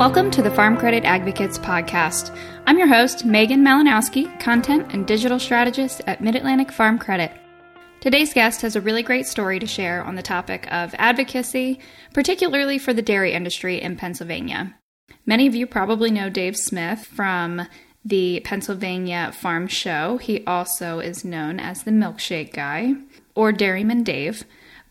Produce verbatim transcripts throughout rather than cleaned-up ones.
Welcome to the Farm Credit Advocates podcast. I'm your host, Megan Malinowski, content and digital strategist at Mid-Atlantic Farm Credit. Today's guest has a really great story to share on the topic of advocacy, particularly for the dairy industry in Pennsylvania. Many of you probably know Dave Smith from the Pennsylvania Farm Show. He also is known as the Milkshake Guy, or Dairyman Dave.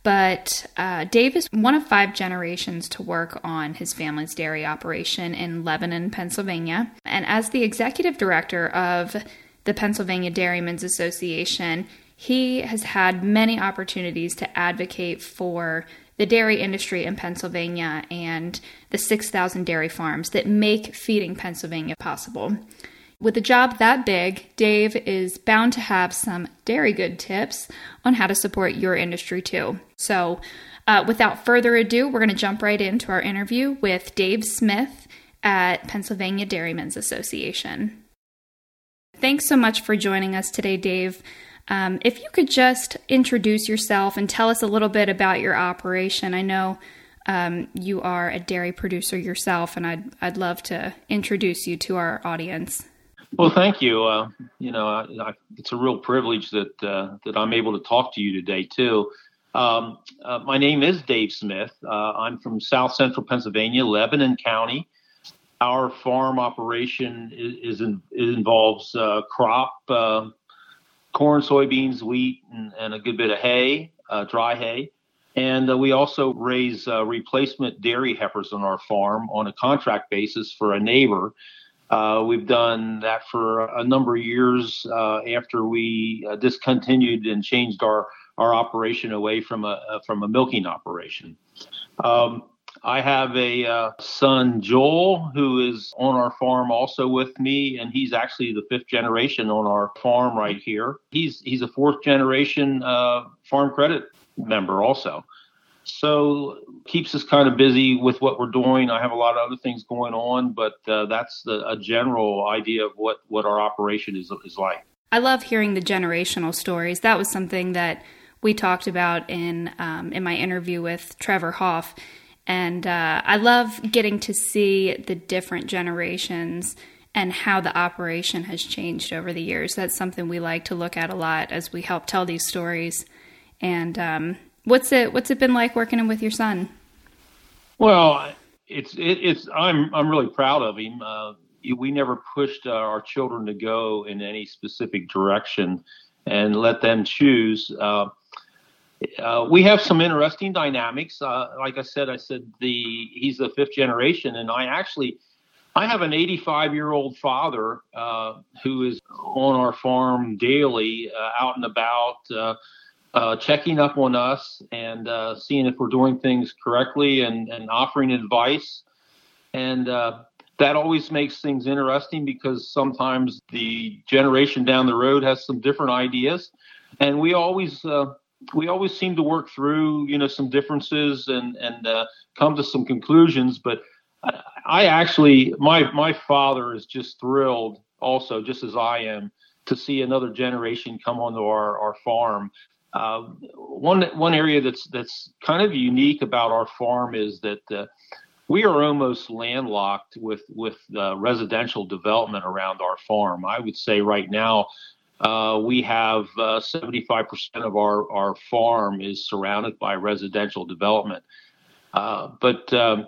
But uh, Dave is one of five generations to work on his family's dairy operation in Lebanon, Pennsylvania. And as the executive director of the Pennsylvania Dairymen's Association, he has had many opportunities to advocate for the dairy industry in Pennsylvania and the six thousand dairy farms that make feeding Pennsylvania possible. With a job that big, Dave is bound to have some dairy good tips on how to support your industry too. So uh, without further ado, we're going to jump right into our interview with Dave Smith at Pennsylvania Dairymen's Association. Thanks so much for joining us today, Dave. Um, if you could just introduce yourself and tell us a little bit about your operation. I know um, you are a dairy producer yourself, and I'd I'd love to introduce you to our audience. Well, thank you. Uh, you know, I, I, it's a real privilege that uh, that I'm able to talk to you today, too. Um, uh, my name is Dave Smith. Uh, I'm from South Central Pennsylvania, Lebanon County. Our farm operation is, is in, it involves uh, crop, uh, corn, soybeans, wheat, and, and a good bit of hay, uh, dry hay. And uh, we also raise uh, replacement dairy heifers on our farm on a contract basis for a neighbor. Uh, we've done that for a number of years uh, after we uh, discontinued and changed our, our operation away from a uh, from a milking operation. Um, I have a uh, son, Joel, who is on our farm also with me, and he's actually the fifth generation on our farm right here. He's he's a fourth generation uh, Farm Credit member also. So keeps us kind of busy with what we're doing. I have a lot of other things going on, but uh, that's the, a general idea of what, what our operation is is like. I love hearing the generational stories. That was something that we talked about in um, in my interview with Trevor Hoff. And uh, I love getting to see the different generations and how the operation has changed over the years. That's something we like to look at a lot as we help tell these stories. And um What's it What's it been like working with your son? Well, it's it, it's I'm I'm really proud of him. Uh, we never pushed uh, our children to go in any specific direction and let them choose. Uh, uh, we have some interesting dynamics. Uh, like I said, I said the he's the fifth generation, and I actually I have an eighty-five year old father uh, who is on our farm daily, uh, out and about. Uh, Uh, checking up on us and uh, seeing if we're doing things correctly and, and offering advice. And uh, that always makes things interesting because sometimes the generation down the road has some different ideas. And we always uh, we always seem to work through, you know, some differences and, and uh, come to some conclusions. But I, I actually, my, my father is just thrilled also, just as I am, to see another generation come onto our, our farm. Uh, one one area that's that's kind of unique about our farm is that uh, we are almost landlocked with with uh, residential development around our farm. I would say right now uh, we have uh, seventy-five percent of our, our farm is surrounded by residential development. Uh, but um,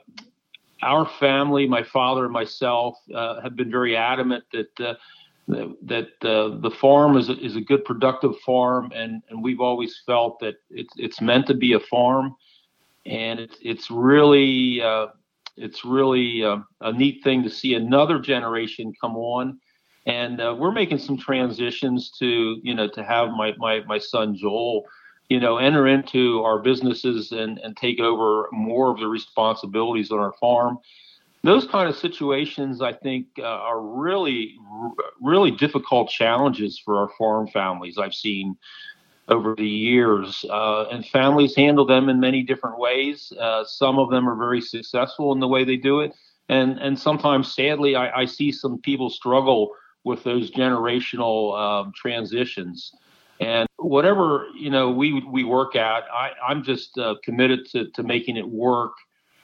our family, my father and myself, uh, have been very adamant that uh, that uh, the farm is a, is a good productive farm, and, and we've always felt that it's it's meant to be a farm, and it's it's really uh, it's really uh, a neat thing to see another generation come on, and uh, we're making some transitions to you know to have my my my son Joel, you know, enter into our businesses and and take over more of the responsibilities on our farm. Those kind of situations, I think, uh, are really, really difficult challenges for our farm families I've seen over the years. Uh, and families handle them in many different ways. Uh, some of them are very successful in the way they do it. And and sometimes, sadly, I, I see some people struggle with those generational um, transitions. And whatever, you know, we we work at, I, I'm just uh, committed to, to making it work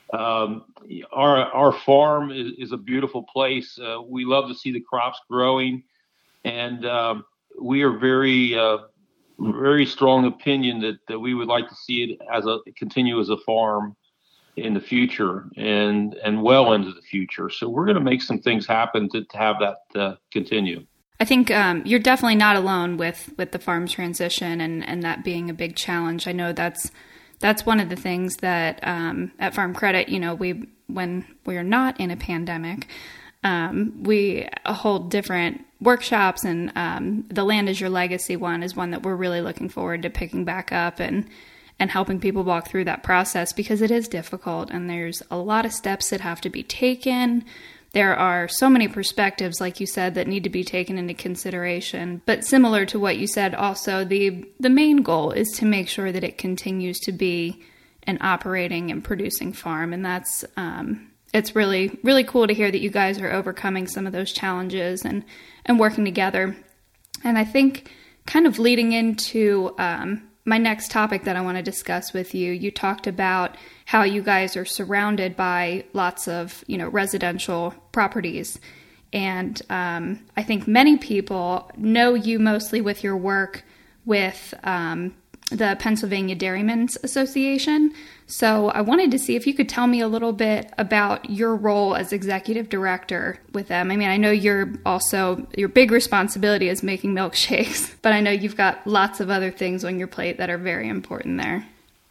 Um, our our farm is, is a beautiful place. Uh, we love to see the crops growing, and um, we are very uh, very strong opinion that, that we would like to see it as a continue as a farm in the future and and well into the future. So we're going to make some things happen to, to have that uh, continue. I think um, you're definitely not alone with, with the farm transition and, and that being a big challenge. I know that's that's one of the things that um, at Farm Credit, you know, we when we're not in a pandemic, um, we hold different workshops, and um, the Land is Your Legacy one is one that we're really looking forward to picking back up and and helping people walk through that process, because it is difficult and there's a lot of steps that have to be taken. There are so many perspectives, like you said, that need to be taken into consideration. But similar to what you said, also, the the main goal is to make sure that it continues to be an operating and producing farm. And that's um, it's really, really cool to hear that you guys are overcoming some of those challenges and, and working together. And I think kind of leading into um, my next topic that I want to discuss with you, you talked about how you guys are surrounded by lots of, you know, residential properties. And um, I think many people know you mostly with your work with um, the Pennsylvania Dairymen's Association. So I wanted to see if you could tell me a little bit about your role as executive director with them. I mean, I know you're also, your big responsibility is making milkshakes, but I know you've got lots of other things on your plate that are very important there.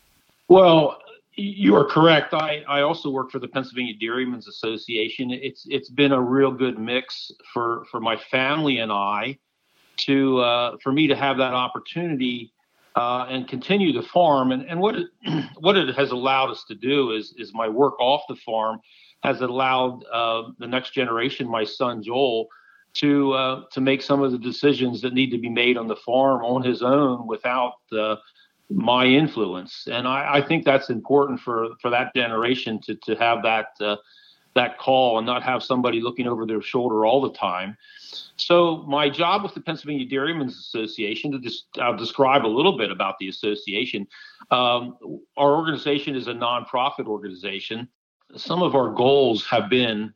Well, you are correct. I, I also work for the Pennsylvania Dairymen's Association. It's it's been a real good mix for, for my family and I to uh, for me to have that opportunity uh, and continue to farm. And, and what it what it has allowed us to do is is my work off the farm has allowed uh, the next generation, my son Joel, to uh, to make some of the decisions that need to be made on the farm on his own without uh, my influence. And I, I think that's important for, for that generation to, to have that, uh, that call and not have somebody looking over their shoulder all the time. So my job with the Pennsylvania Dairymen's Association, to just, I'll describe a little bit about the association. Um, our organization is a nonprofit organization. Some of our goals have been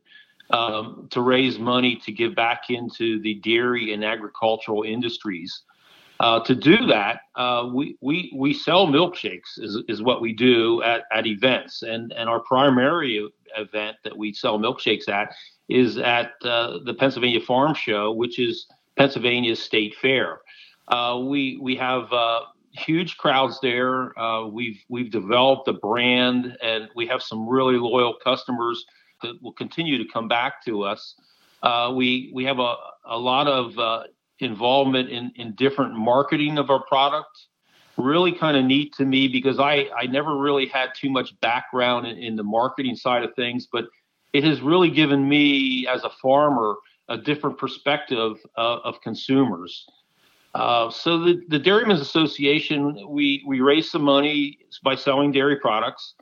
um, to raise money to give back into the dairy and agricultural industries. Uh, to do that, uh, we, we we sell milkshakes is, is what we do at, at events. And, and our primary event that we sell milkshakes at is at uh, the Pennsylvania Farm Show, which is Pennsylvania's state fair. Uh, we we have uh, huge crowds there. Uh, we've we've developed a brand, and we have some really loyal customers that will continue to come back to us. Uh, we we have a, a lot of uh, involvement in, in different marketing of our product. Really kind of neat to me because I, I never really had too much background in, in the marketing side of things, but it has really given me as a farmer a different perspective uh, of consumers. Uh, so the, the Dairymen's Association, we, we raise some money by selling dairy products.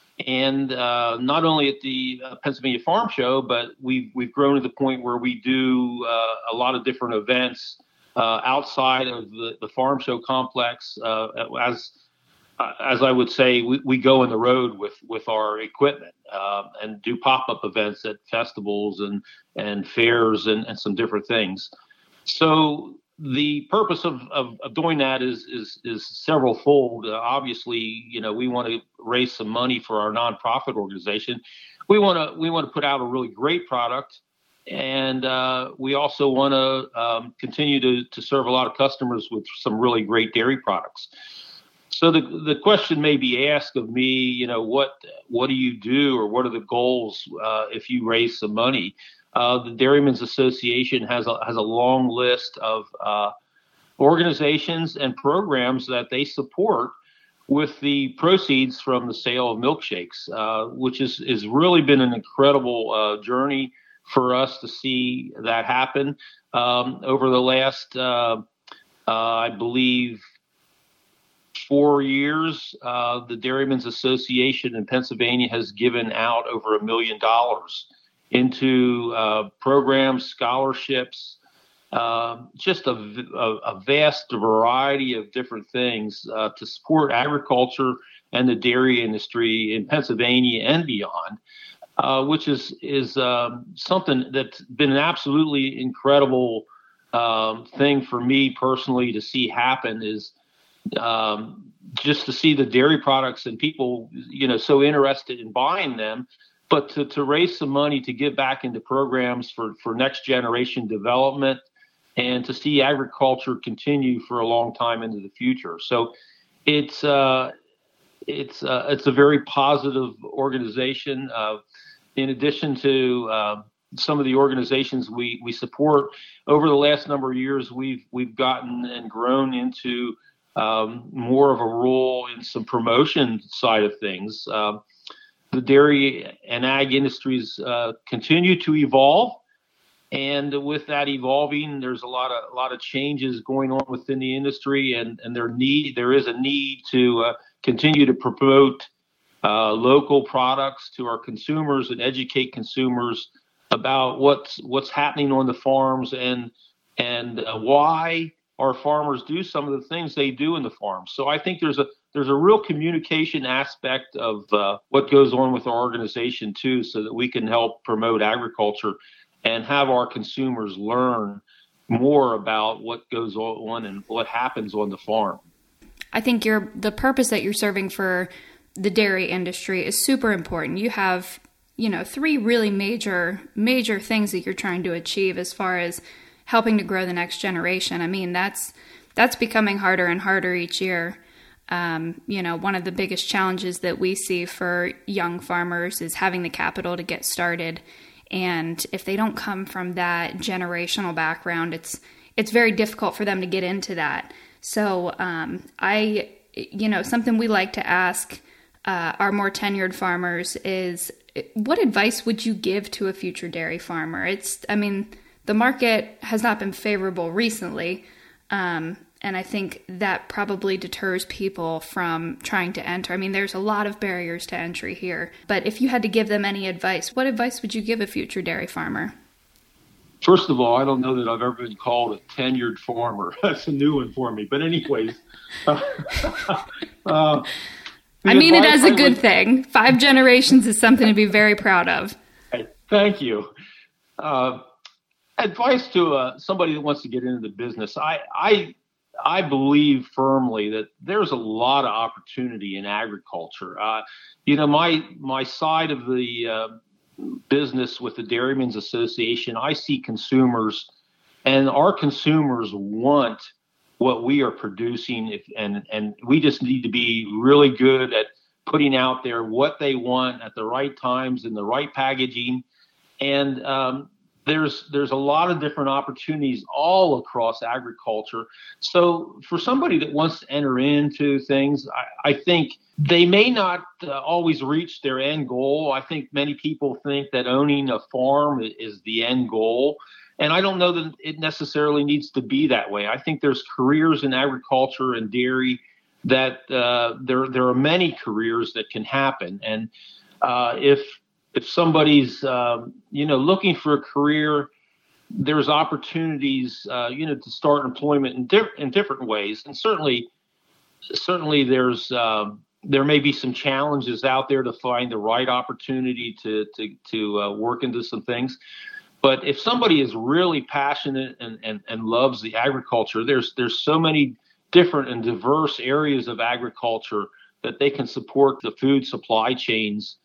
And uh, not only at the uh, Pennsylvania Farm Show, but we've we've grown to the point where we do uh, a lot of different events uh, outside of the, the farm show complex. Uh, as uh, as I would say, we, we go on the road with with our equipment uh, and do pop-up events at festivals and and fairs and, and some different things. So the purpose of, of, of doing that is is is several fold. Uh, obviously, you know, we want to raise some money for our nonprofit organization. We want to we want to put out a really great product, and uh, we also want to um, continue to to serve a lot of customers with some really great dairy products. So the the question may be asked of me, you know, what what do you do, or what are the goals uh, if you raise some money? Uh, the Dairymen's Association has a, has a long list of uh, organizations and programs that they support with the proceeds from the sale of milkshakes, uh, which is has really been an incredible uh, journey for us to see that happen. Um, over the last, uh, uh, I believe, four years, uh, the Dairymen's Association in Pennsylvania has given out over a million dollars into uh, programs, scholarships, uh, just a, a, a vast variety of different things uh, to support agriculture and the dairy industry in Pennsylvania and beyond, uh, which is is um, something that's been an absolutely incredible um, thing for me personally to see happen. Is um, just to see the dairy products and people, you know, so interested in buying them, but to, to raise some money to give back into programs for, for next generation development and to see agriculture continue for a long time into the future. So it's uh, it's uh, it's a very positive organization. Uh, in addition to uh, some of the organizations we, we support, over the last number of years, we've we've gotten and grown into um, more of a role in some promotion side of things. Uh, the dairy and ag industries uh, continue to evolve. And with that evolving, there's a lot of a lot of changes going on within the industry, and and there need there is a need to uh, continue to promote uh, local products to our consumers and educate consumers about what's what's happening on the farms and and uh, why our farmers do some of the things they do in the farms. So I think there's a there's a real communication aspect of uh, what goes on with our organization too, so that we can help promote agriculture and have our consumers learn more about what goes on and what happens on the farm. I think you're, the purpose that you're serving for the dairy industry is super important. You have, you know, three really major, major things that you're trying to achieve as far as helping to grow the next generation. I mean, that's, that's becoming harder and harder each year. Um, you know, one of the biggest challenges that we see for young farmers is having the capital to get started. And if they don't come from that generational background, it's it's very difficult for them to get into that. So um, I, you know, something we like to ask uh, our more tenured farmers is, what advice would you give to a future dairy farmer? It's, I mean, the market has not been favorable recently. Um, And I think that probably deters people from trying to enter. I mean, there's a lot of barriers to entry here. But if you had to give them any advice, what advice would you give a future dairy farmer? First of all, I don't know that I've ever been called a tenured farmer. That's a new one for me. But anyways, uh, uh, I mean it as a good would, thing. Five generations is something to be very proud of. Thank you. Uh, advice to uh, somebody that wants to get into the business. I, I I believe firmly that there's a lot of opportunity in agriculture. Uh, you know, my my side of the uh, business with the Dairymen's Association, I see consumers, and our consumers want what we are producing, if, and and we just need to be really good at putting out there what they want at the right times in the right packaging, and um, There's there's a lot of different opportunities all across agriculture. So for somebody that wants to enter into things, I, I think they may not uh, always reach their end goal. I think many people think that owning a farm is the end goal. And I don't know that it necessarily needs to be that way. I think there's careers in agriculture and dairy that uh, there there are many careers that can happen. And uh, if If somebody's, um, you know, looking for a career, there's opportunities, uh, you know, to start employment in, diff- in different ways. And certainly, certainly there's, um, there may be some challenges out there to find the right opportunity to, to, to uh, work into some things. But if somebody is really passionate and, and, and loves the agriculture, there's, there's so many different and diverse areas of agriculture that they can support the food supply chains.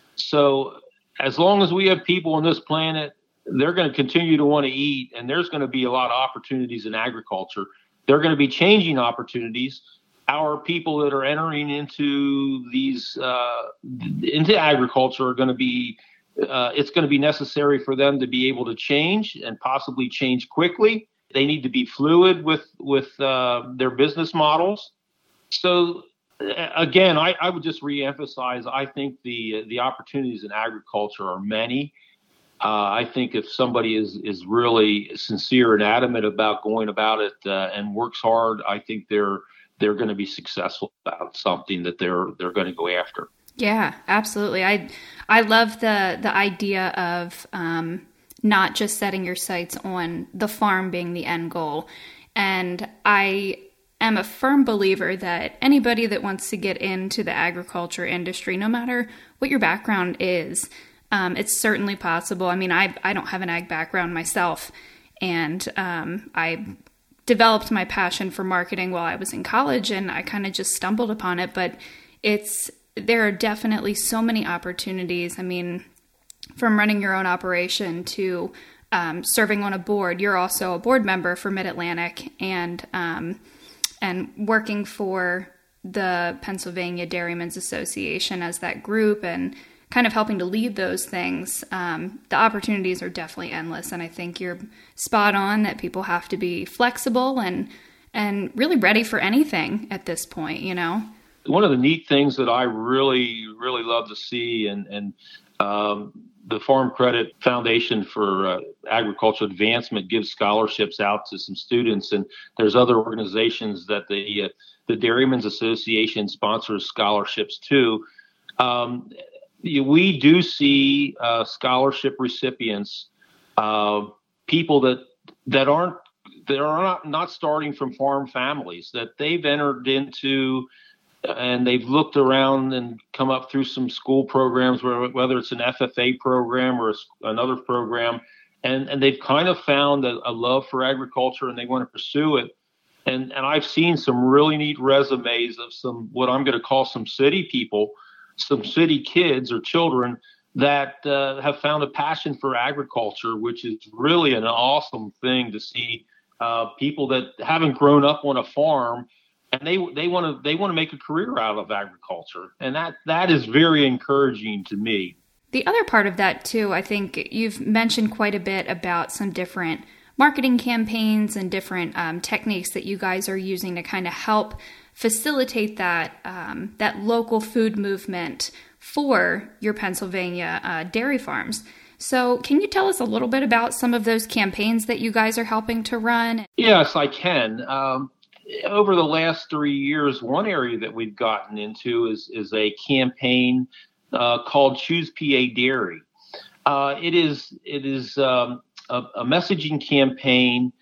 So as long as we have people on this planet, they're going to continue to want to eat, and there's going to be a lot of opportunities in agriculture. They're going to be changing opportunities. Our people that are entering into these uh, into agriculture are going to be. Uh, it's going to be necessary for them to be able to change and possibly change quickly. They need to be fluid with with uh, their business models. So. Again, I, I would just reemphasize, I think the the opportunities in agriculture are many. Uh, I think if somebody is, is really sincere and adamant about going about it uh, and works hard, I think they're they're going to be successful about something that they're they're going to go after. Yeah, absolutely. I I love the the idea of um, not just setting your sights on the farm being the end goal. And I am a firm believer that anybody that wants to get into the agriculture industry, no matter what your background is, um, it's certainly possible. I mean, I I don't have an ag background myself, and um, I developed my passion for marketing while I was in college, and I kind of just stumbled upon it. But it's there are definitely so many opportunities. I mean, from running your own operation to um, serving on a board. You're also a board member for Mid-Atlantic, and um, and working for the Pennsylvania Dairymen's Association as that group, and kind of helping to lead those things. Um, the opportunities are definitely endless, and I think you're spot on that people have to be flexible and and really ready for anything at this point. You know, one of the neat things that I really really love to see, and and um, the Farm Credit Foundation for uh, Agricultural Advancement gives scholarships out to some students, and there's other organizations that the uh, the Dairymen's Association sponsors scholarships too. Um, we do see uh, scholarship recipients, uh, people that that aren't that are not, not starting from farm families, that they've entered into and they've looked around and come up through some school programs, where, whether it's an F F A program or a, another program, and, and they've kind of found a, a love for agriculture and they want to pursue it. And and I've seen some really neat resumes of some, what I'm going to call some city people, some city kids or children that uh, have found a passion for agriculture, which is really an awesome thing to see. Uh, people that haven't grown up on a farm, and they they want to they want to make a career out of agriculture, and that that is very encouraging to me. The other part of that too, I think you've mentioned quite a bit about some different marketing campaigns and different um, techniques that you guys are using to kind of help facilitate that um, that local food movement for your Pennsylvania uh, dairy farms. So can you tell us a little bit about some of those campaigns that you guys are helping to run? Yes, I can. Um, over the last three years, one area that we've gotten into is, is a campaign uh, called Choose P A Dairy. Uh, it is it is um, a, a messaging campaign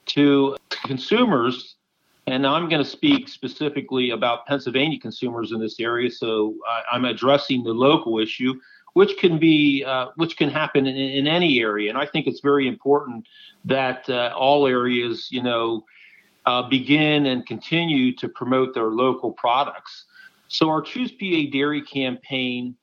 to consumers, and I'm going to speak specifically about Pennsylvania consumers in this area, so I, I'm addressing the local issue, which can be, uh, which can happen in, in any area. And I think it's very important that uh, all areas, you know, uh, begin and continue to promote their local products. So our Choose P A Dairy campaign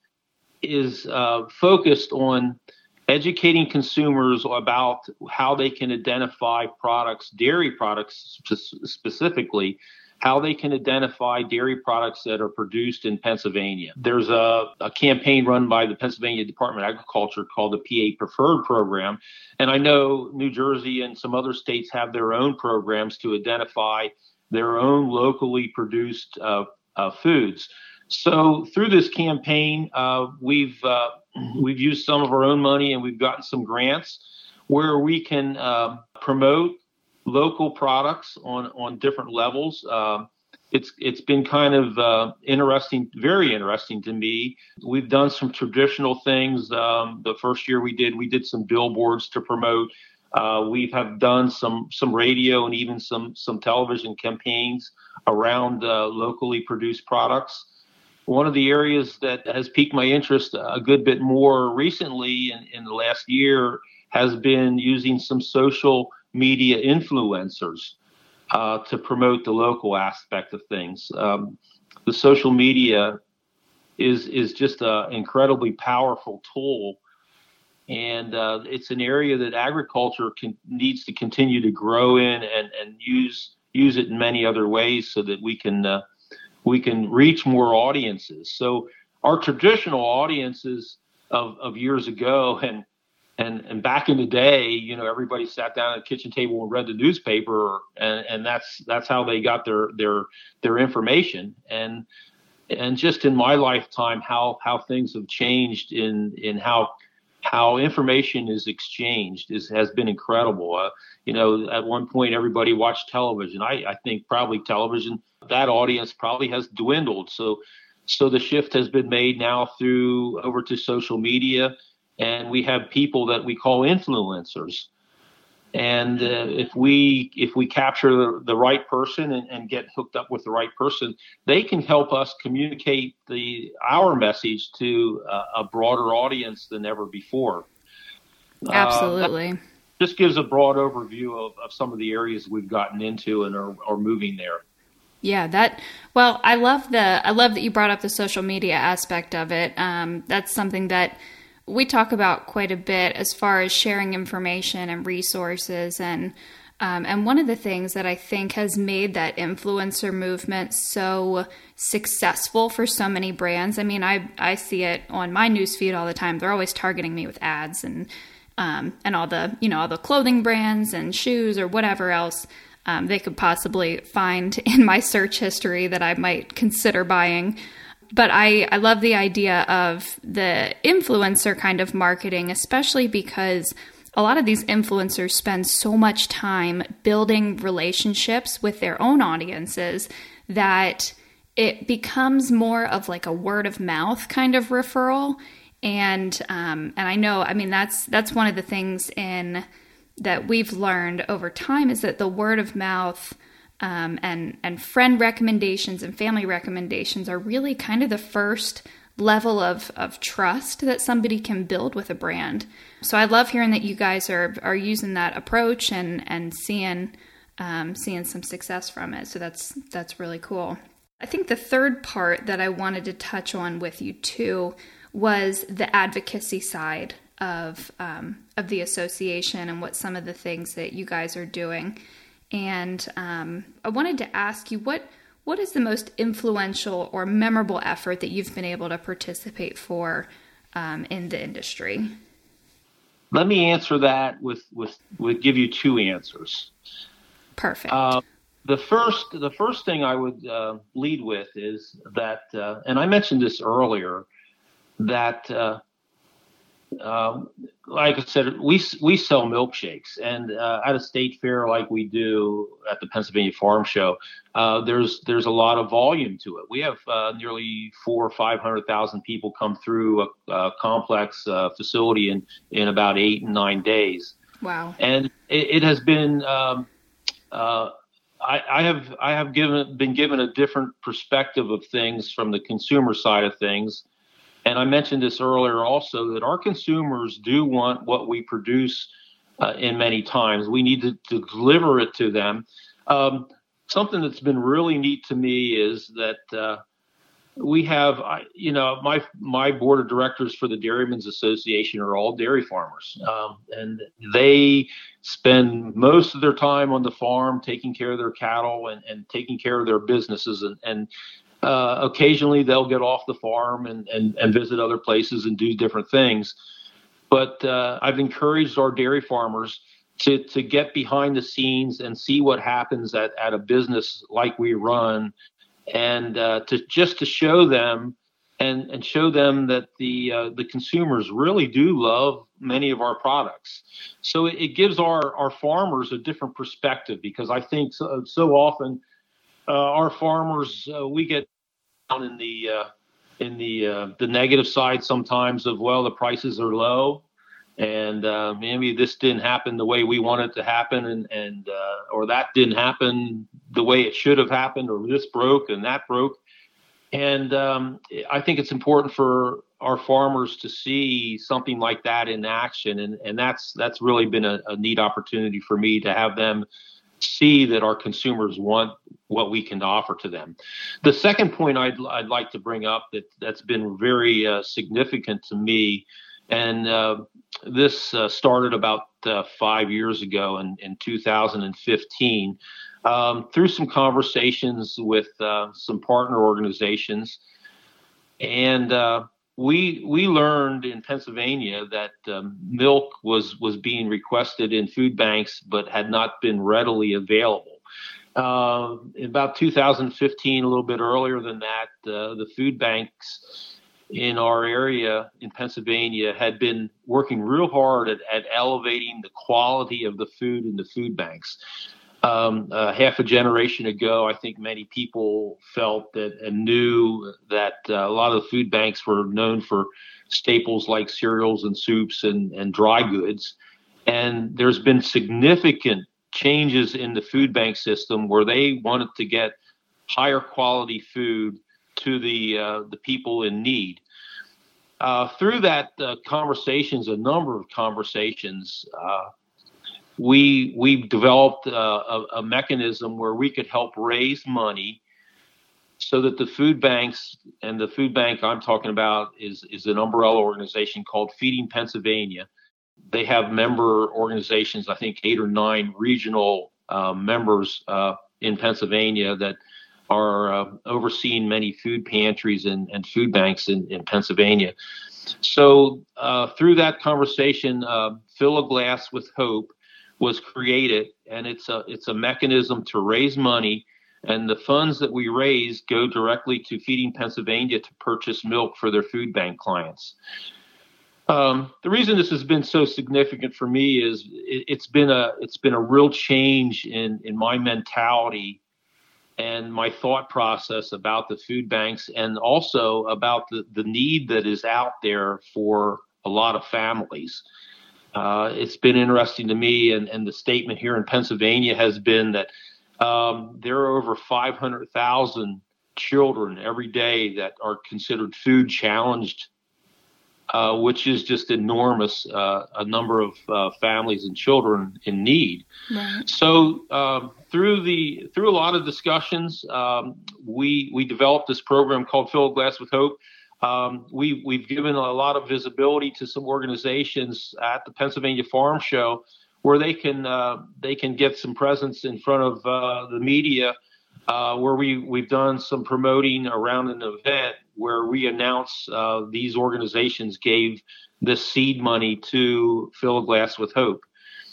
is uh, focused on educating consumers about how they can identify products, dairy products sp- specifically, how they can identify dairy products that are produced in Pennsylvania. There's a, a campaign run by the Pennsylvania Department of Agriculture called the P A Preferred Program. And I know New Jersey and some other states have their own programs to identify their own locally produced uh, uh, foods. So through this campaign, uh, we've uh, we've used some of our own money, and we've gotten some grants where we can uh, promote local products on, on different levels. Uh, it's it's been kind of uh, interesting, very interesting to me. We've done some traditional things. Um, the first year we did, we did some billboards to promote. Uh, we have done some some radio and even some some television campaigns around uh, locally produced products. One of the areas that has piqued my interest a good bit more recently in, in the last year has been using some social media influencers uh, to promote the local aspect of things. Um, the social media is is just an incredibly powerful tool, and uh, it's an area that agriculture can, needs to continue to grow in and, and use use it in many other ways so that we can uh, we can reach more audiences. So our traditional audiences of, of years ago and And and back in the day, you know, everybody sat down at the kitchen table and read the newspaper, and, and that's that's how they got their their their information. And and just in my lifetime, how how things have changed in in how how information is exchanged is has been incredible. Uh, you know, at one point everybody watched television. I, I think probably television, that audience probably has dwindled. So so the shift has been made now through over to social media. and we have people that we call influencers. And uh, if we if we capture the, the right person and, and get hooked up with the right person, they can help us communicate the our message to uh, a broader audience than ever before. Absolutely. Uh, just gives a broad overview of, of some of the areas we've gotten into and are, are moving there. Yeah, that, well, I love the, I love that you brought up the social media aspect of it. Um, that's something that we talk about quite a bit as far as sharing information and resources. And, um, and one of the things that I think has made that influencer movement so successful for so many brands. I mean, I, I see it on my newsfeed all the time. They're always targeting me with ads and, um, and all the, you know, all the clothing brands and shoes or whatever else Um, they could possibly find in my search history that I might consider buying. But I, I love the idea of the influencer kind of marketing, especially because a lot of these influencers spend so much time building relationships with their own audiences that it becomes more of like a word of mouth kind of referral. And um, and I know, I mean, that's that's one of the things in that we've learned over time is that the word of mouth um, and and friend recommendations and family recommendations are really kind of the first level of of trust that somebody can build with a brand. So I love hearing that you guys are are using that approach and and seeing um, seeing some success from it. So that's that's really cool. I think the third part that I wanted to touch on with you too was the advocacy side of um, of the association and what some of the things that you guys are doing. And um, I wanted to ask you, what what is the most influential or memorable effort that you've been able to participate for um, in the industry? Let me answer that with with with give you two answers. Perfect. Uh, the first the first thing I would uh, lead with is that, uh, and I mentioned this earlier, that uh, Uh, like I said, we we sell milkshakes, and uh, at a state fair like we do at the Pennsylvania Farm Show, uh, there's there's a lot of volume to it. We have uh, nearly four or five hundred thousand people come through a, a complex uh, facility in in about eight and nine days. Wow! And it, it has been. Um, uh, I, I have I have given been given a different perspective of things from the consumer side of things. And I mentioned this earlier also, that our consumers do want what we produce uh, in many times. We need to, to deliver it to them. Um, something that's been really neat to me is that uh, we have, you know, my my board of directors for the Dairymen's Association are all dairy farmers. Um, and they spend most of their time on the farm taking care of their cattle and, and taking care of their businesses. And, and Uh, occasionally they'll get off the farm and, and, and visit other places and do different things. But uh, I've encouraged our dairy farmers to, to get behind the scenes and see what happens at, at a business like we run, and uh, to just to show them and, and show them that the uh, the consumers really do love many of our products. So it, it gives our, our farmers a different perspective, because I think so, so often Uh, our farmers, uh, we get down in the uh, in the uh, the negative side sometimes of, well, the prices are low, and uh, maybe this didn't happen the way we want it to happen, and and uh, or that didn't happen the way it should have happened, or this broke and that broke. And um, I think it's important for our farmers to see something like that in action, and and that's that's really been a, a neat opportunity for me to have them see that our consumers want what we can offer to them. The second point I'd, I'd like to bring up that, that's been very uh, significant to me, and uh, this uh, started about uh, five years ago in, in two thousand fifteen, um, through some conversations with uh, some partner organizations. And uh, we we learned in Pennsylvania that um, milk was was being requested in food banks, but had not been readily available. Uh, in about two thousand fifteen, a little bit earlier than that, uh, the food banks in our area in Pennsylvania had been working real hard at, at elevating the quality of the food in the food banks. Um, uh, half a generation ago, I think many people felt that and knew that uh, a lot of the food banks were known for staples like cereals and soups and, and dry goods. And there's been significant changes in the food bank system where they wanted to get higher quality food to the uh, the people in need. Uh, through that uh, conversations, a number of conversations, uh, we we developed uh, a, a mechanism where we could help raise money so that the food banks, and the food bank I'm talking about is is an umbrella organization called Feeding Pennsylvania. They have member organizations, I think eight or nine regional uh, members uh, in Pennsylvania that are uh, overseeing many food pantries and, and food banks in, in Pennsylvania. So uh, through that conversation, uh, Fill a Glass with Hope was created, and it's a it's a mechanism to raise money, and the funds that we raise go directly to Feeding Pennsylvania to purchase milk for their food bank clients. Um, the reason this has been so significant for me is it, it's been a it's been a real change in in my mentality and my thought process about the food banks, and also about the, the need that is out there for a lot of families. Uh, it's been interesting to me, and, and the statement here in Pennsylvania has been that um, there are over five hundred thousand children every day that are considered food challenged, uh, which is just enormous, uh, a number of uh, families and children in need. Right. So um, through the through a lot of discussions, um, we we developed this program called Fill a Glass with Hope. Um, we, we've given a lot of visibility to some organizations at the Pennsylvania Farm Show where they can uh, they can get some presence in front of uh, the media, uh, where we, we've done some promoting around an event where we announce uh, these organizations gave this seed money to Fill a Glass with Hope.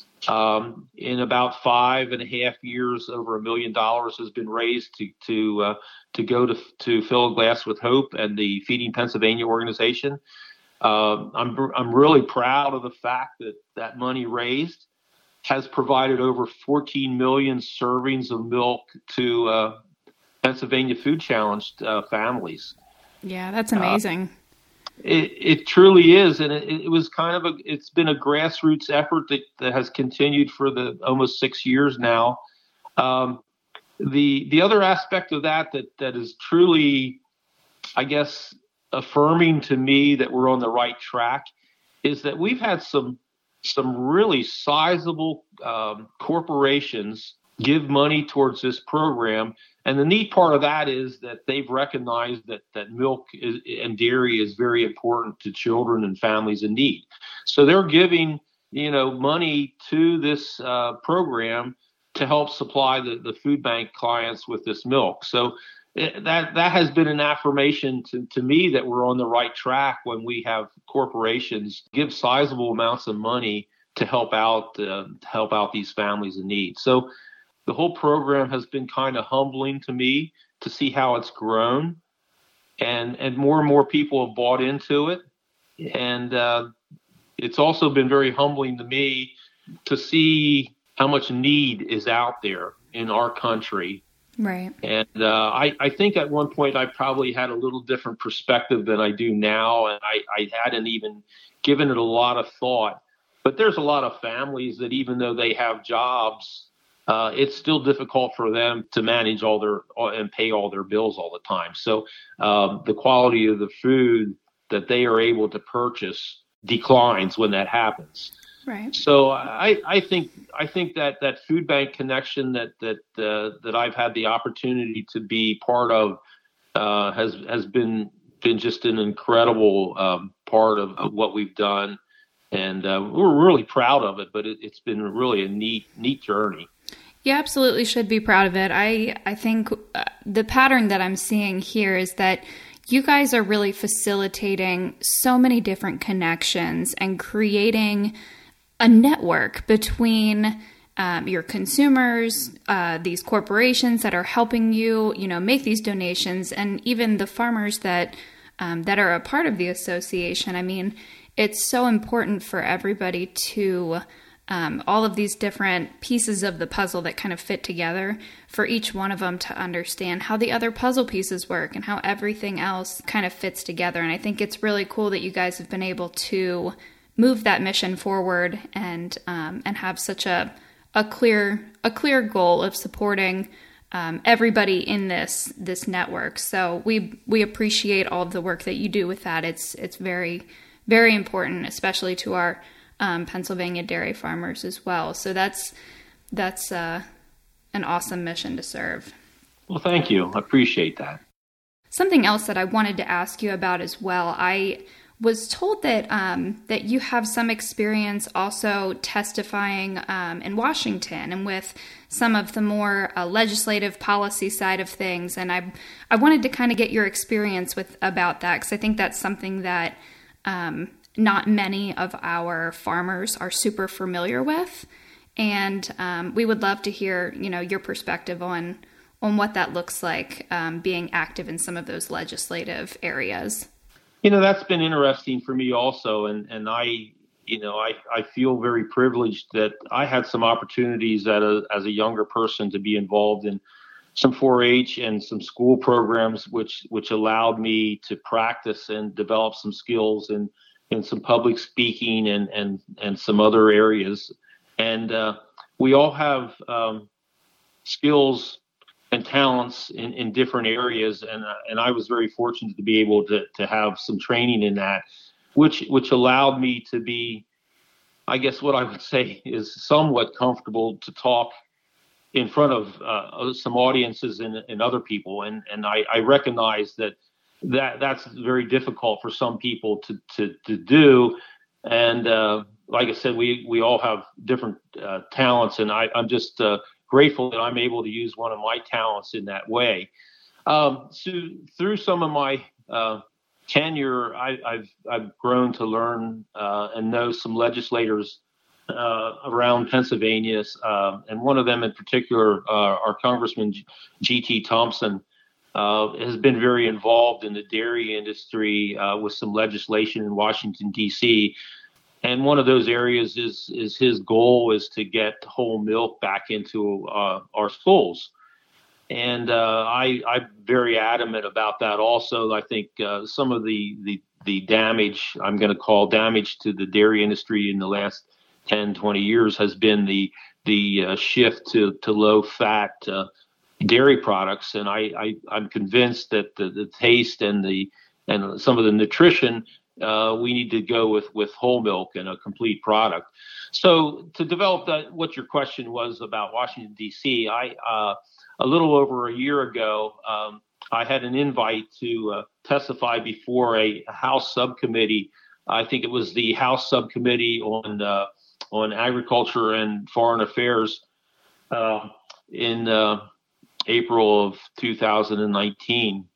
Um, in about five and a half years, over a million dollars has been raised to to uh, to go to to Fill a Glass with Hope and the Feeding Pennsylvania organization. Uh, I'm I'm really proud of the fact that that money raised has provided over fourteen million servings of milk to uh, Pennsylvania food challenged uh, families. Yeah, that's amazing. Uh, It, it truly is, and it, it was kind of a. It's been a grassroots effort that, that has continued for the almost six years now. Um, the the other aspect of that that that is truly, I guess, affirming to me that we're on the right track is that we've had some some really sizable um, corporations give money towards this program. And the neat part of that is that they've recognized that that milk is, and dairy is very important to children and families in need. So they're giving, you know, money to this uh, program to help supply the, the food bank clients with this milk. So it, that that has been an affirmation to, to me that we're on the right track when we have corporations give sizable amounts of money to help out uh, to help out these families in need. So the whole program has been kind of humbling to me to see how it's grown, and and more and more people have bought into it. And uh, it's also been very humbling to me to see how much need is out there in our country. Right. And uh, I, I think at one point I probably had a little different perspective than I do now, and I, I hadn't even given it a lot of thought. But there's a lot of families that even though they have jobs, Uh, it's still difficult for them to manage all their and pay all their bills all the time. So um, the quality of the food that they are able to purchase declines when that happens. Right. So I, I think I think that that food bank connection that that uh, that I've had the opportunity to be part of uh, has has been been just an incredible um, part of, of what we've done, and uh, we're really proud of it. But it, it's been really a neat neat journey. You absolutely should be proud of it. I, I think uh, the pattern that I'm seeing here is that you guys are really facilitating so many different connections and creating a network between um, your consumers, uh, these corporations that are helping you, you know, make these donations, and even the farmers that um, that are a part of the association. I mean, it's so important for everybody to um, all of these different pieces of the puzzle that kind of fit together for each one of them to understand how the other puzzle pieces work and how everything else kind of fits together. And I think it's really cool that you guys have been able to move that mission forward and um, and have such a a clear a clear goal of supporting um, everybody in this this network. So we we appreciate all of the work that you do with that. It's it's very very important, especially to our um, Pennsylvania dairy farmers as well. So that's that's uh, an awesome mission to serve. Well, thank you. I appreciate that. Something else that I wanted to ask you about as well. I was told that um, that you have some experience also testifying um, in Washington and with some of the more uh, legislative policy side of things. And I I wanted to kind of get your experience with about that, because I think that's something that um, not many of our farmers are super familiar with. And um, we would love to hear, you know, your perspective on on what that looks like, um, being active in some of those legislative areas. You know, that's been interesting for me also. And, and I, you know, I, I feel very privileged that I had some opportunities at a, as a younger person to be involved in some four H and some school programs, which, which allowed me to practice and develop some skills in, in some public speaking and, and, and some other areas. And uh, we all have um, skills and talents in, in different areas. And, uh, and I was very fortunate to be able to, to have some training in that, which, which allowed me to be, I guess what I would say is somewhat comfortable to talk in front of uh, some audiences and, and other people. And, and I, I recognize that, that that's very difficult for some people to, to, to do. And uh, like I said, we, we all have different uh, talents, and I, I'm just, uh, grateful that I'm able to use one of my talents in that way. Um, so through some of my uh, tenure, I, I've I've grown to learn uh, and know some legislators uh, around Pennsylvania, uh, and one of them in particular, uh, our Congressman G T Thompson, uh, has been very involved in the dairy industry uh, with some legislation in Washington, D C, and one of those areas is is his goal is to get whole milk back into uh, our schools. And uh, I, I'm very adamant about that also. I think uh, some of the, the, the damage, I'm going to call damage to the dairy industry in the last ten, twenty years has been the the uh, shift to, to low-fat uh, dairy products. And I, I, I'm convinced that the, the taste and the and some of the nutrition Uh, we need to go with, with whole milk and a complete product. So to develop that, what your question was about Washington, D C, I, uh, a little over a year ago, um, I had an invite to uh, testify before a House subcommittee. I think it was the House subcommittee on, uh, on agriculture and foreign affairs uh, in uh, April of two thousand nineteen.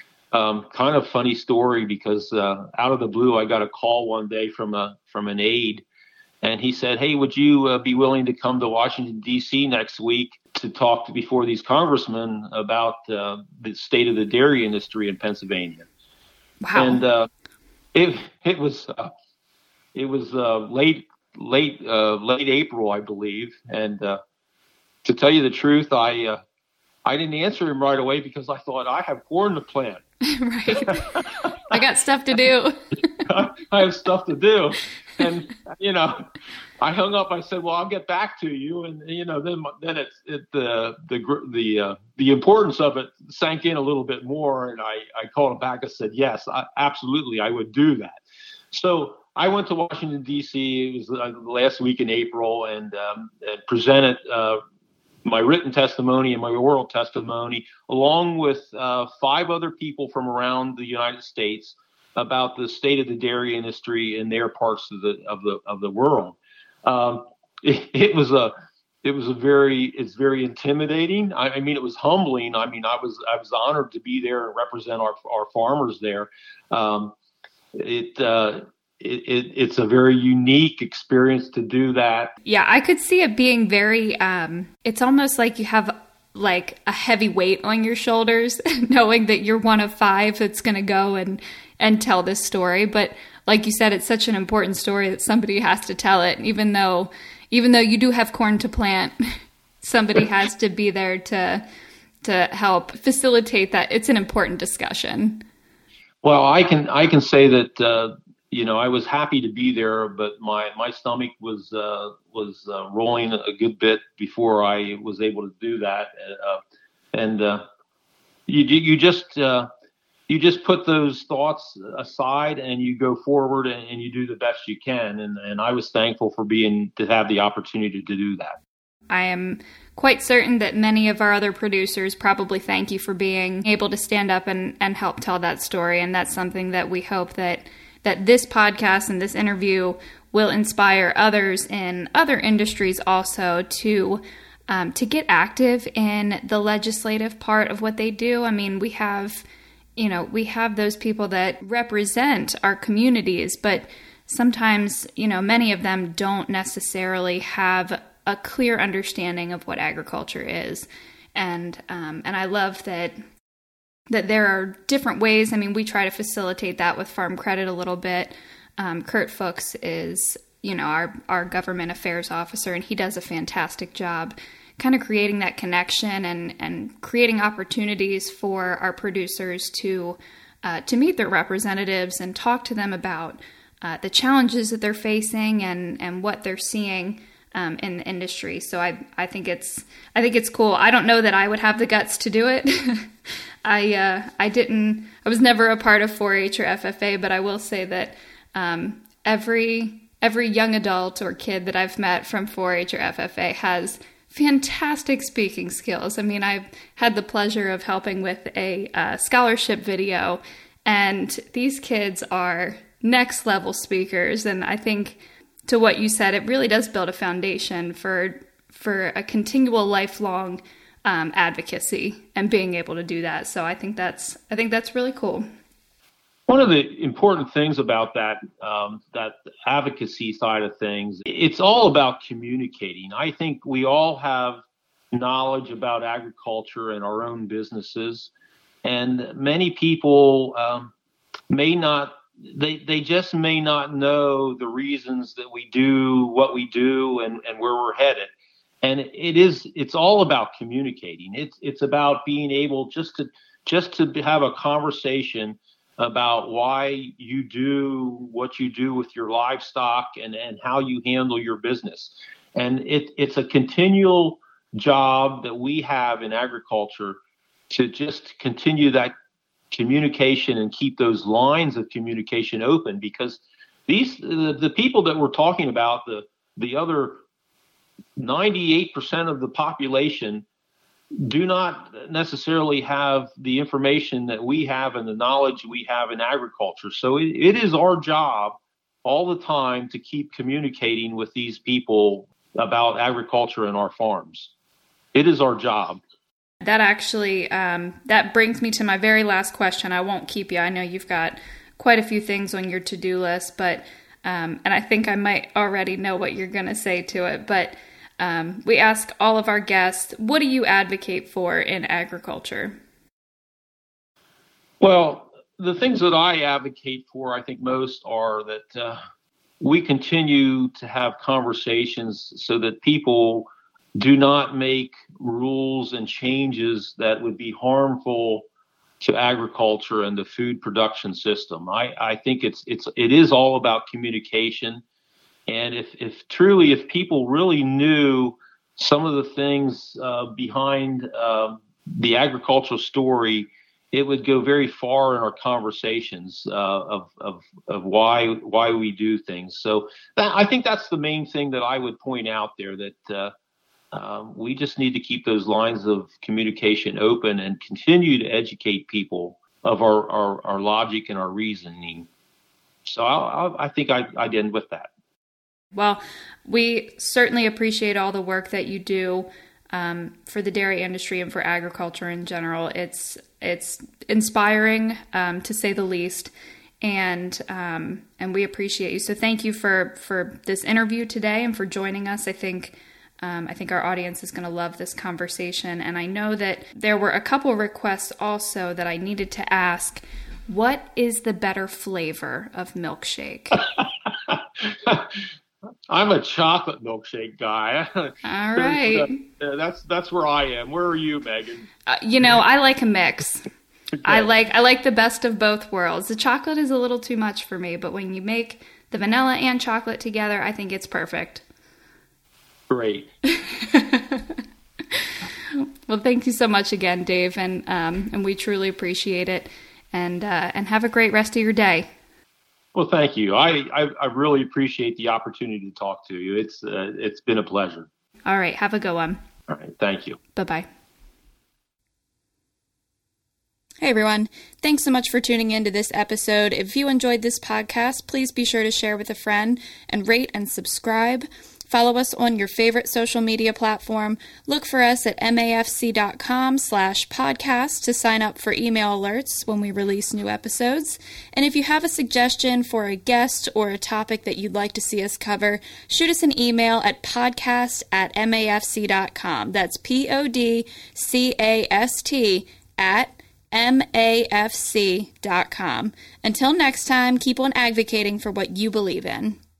Um, kind of funny story, because uh, out of the blue, I got a call one day from a from an aide, and he said, "Hey, would you uh, be willing to come to Washington, D C next week to talk to, before these congressmen about uh, the state of the dairy industry in Pennsylvania?" Wow! And uh, it it was uh, it was uh, late late uh, late April, I believe, and uh, to tell you the truth, I uh, I didn't answer him right away because I thought I have corn to plant. Right. I got stuff to do. I have stuff to do. And, you know, I hung up. I said, well, I'll get back to you. And, you know, then then it, it the the the uh, the importance of it sank in a little bit more. And I, I called him back and said, yes, I, absolutely, I would do that. So I went to Washington, D C. It was uh, the last week in April, and, um, and presented uh, my written testimony and my oral testimony, along with uh, five other people from around the United States, about the state of the dairy industry in their parts of the of the of the world. Um, it, it was a it was a very it's very intimidating. I, I mean, it was humbling. I mean, I was I was honored to be there and represent our our farmers there. Um, it. Uh, It, it, it's a very unique experience to do that. Yeah, I could see it being very, um, it's almost like you have like a heavy weight on your shoulders, knowing that you're one of five that's going to go and, and tell this story. But like you said, it's such an important story that somebody has to tell it, even though, even though you do have corn to plant, somebody has to be there to to help facilitate that. It's an important discussion. Well, I can I can say that uh, you know I was happy to be there, but my my stomach was uh, was uh, rolling a good bit before I was able to do that, uh, and uh, you you just uh, you just put those thoughts aside and you go forward and, and you do the best you can, and and I was thankful for being to have the opportunity to do that. I am quite certain that many of our other producers probably thank you for being able to stand up and, and help tell that story. And that's something that we hope that, that this podcast and this interview will inspire others in other industries also to um, to get active in the legislative part of what they do. I mean, we have, you know, we have those people that represent our communities, but sometimes, you know, many of them don't necessarily have a clear understanding of what agriculture is. And um, and I love that that there are different ways. I mean, we try to facilitate that with Farm Credit a little bit. Um, Kurt Fuchs is, you know, our, our government affairs officer, and he does a fantastic job kind of creating that connection and, and creating opportunities for our producers to uh, to meet their representatives and talk to them about uh, the challenges that they're facing and, and what they're seeing Um, in the industry. So I, I think it's, I think it's cool. I don't know that I would have the guts to do it. I, uh, I didn't, I was never a part of four H or F F A, but I will say that, um, every, every young adult or kid that I've met from four H or F F A has fantastic speaking skills. I mean, I've had the pleasure of helping with a uh, scholarship video, and these kids are next level speakers. And I think, to what you said, it really does build a foundation for for a continual lifelong um, advocacy and being able to do that. So I think that's I think that's really cool. One of the important things about that um, that advocacy side of things, it's all about communicating. I think we all have knowledge about agriculture and our own businesses, and many people um, may not. They they just may not know the reasons that we do what we do and, and where we're headed. And it is it's all about communicating. It's it's about being able just to just to have a conversation about why you do what you do with your livestock and, and how you handle your business. And it it's a continual job that we have in agriculture to just continue that communication and keep those lines of communication open, because these the, the people that we're talking about, the the other ninety-eight percent of the population, do not necessarily have the information that we have and the knowledge we have in agriculture. So it, it is our job all the time to keep communicating with these people about agriculture and our farms. It is our job. That actually, um, that brings me to my very last question. I won't keep you. I know you've got quite a few things on your to-do list, but, um, and I think I might already know what you're going to say to it, but um, we ask all of our guests, what do you advocate for in agriculture? Well, the things that I advocate for, I think most are that uh, we continue to have conversations so that people do not make rules and changes that would be harmful to agriculture and the food production system. I, I think it's it's it is all about communication. And if if truly if people really knew some of the things uh, behind uh, the agricultural story, it would go very far in our conversations uh, of of of why why we do things. So that, I think that's the main thing that I would point out there, that uh, Um, we just need to keep those lines of communication open and continue to educate people of our, our, our logic and our reasoning. So I, I, I think I, I'd end with that. Well, we certainly appreciate all the work that you do um, for the dairy industry and for agriculture in general. It's it's inspiring, um, to say the least, and um, and we appreciate you. So thank you for, for this interview today and for joining us. I think Um, I think our audience is going to love this conversation. And I know that there were a couple requests also that I needed to ask. What is the better flavor of milkshake? I'm a chocolate milkshake guy. All right. uh, that's that's where I am. Where are you, Megan? Uh, you know, I like a mix. Okay. I like I like the best of both worlds. The chocolate is a little too much for me, but when you make the vanilla and chocolate together, I think it's perfect. Great. Well, thank you so much again, Dave, and um, and we truly appreciate it. And uh, and have a great rest of your day. Well, thank you. I, I, I really appreciate the opportunity to talk to you. It's uh, it's been a pleasure. All right. Have a good one. All right. Thank you. Bye-bye. Hey, everyone. Thanks so much for tuning in to this episode. If you enjoyed this podcast, please be sure to share with a friend and rate and subscribe. Follow us on your favorite social media platform. Look for us at mafc.com slash podcast to sign up for email alerts when we release new episodes. And if you have a suggestion for a guest or a topic that you'd like to see us cover, shoot us an email at podcast at mafc dot com. That's P O D C A S T at mafc dot com. Until next time, keep on advocating for what you believe in.